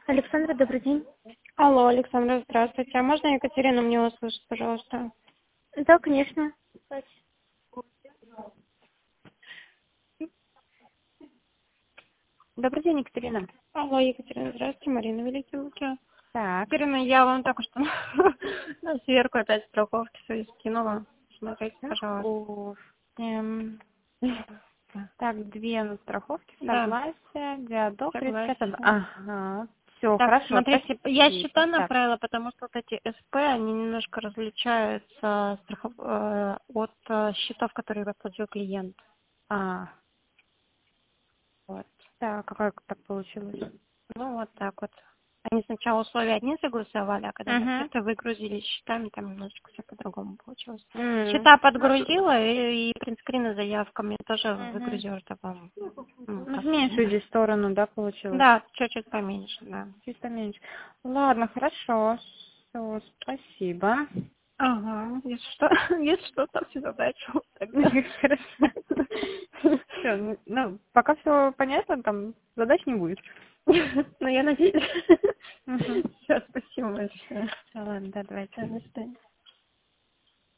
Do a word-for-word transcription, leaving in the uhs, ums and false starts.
Александра, добрый день. Алло, Александра, здравствуйте. А можно Екатерину мне услышать, пожалуйста? Да, конечно. Добрый день, Екатерина. Алло, Екатерина, здравствуйте, Марина Великие Луки. Так. Екатерина, я вам только что на сверку опять страховки свои скинула. Смотрите, пожалуйста. Страховки. Так, две страховки, Да. согласие, диадок, Согласие. тридцать пять. Ага, все, Так, хорошо. смотрите, спасибо. я счета Так. направила, потому что вот эти СП, они немножко различаются страхов... э, от э, счетов, которые оплатил клиент. А, Вот. так, а как так получилось? Ну, вот так вот. Они сначала условия одни согласовали, а когда мы Угу. это выгрузили счетами, там немножечко все по-другому получилось. М. Счета подгрузила, и, и принтскрины заявками тоже Мгм. выгрузила, чтобы... ну, Ну, как- в меньшую здесь сторону, да, получилось? Да, чуть-чуть поменьше, да. Чуть поменьше. Ладно, хорошо. Все, спасибо. Ага, если что, если что, то всю задачу тогда. Хорошо. Все, ну, пока все понятно, там задач не будет. Ну, я надеюсь. Угу. Все, спасибо большое. Все, ладно, да, давайте. До свидания.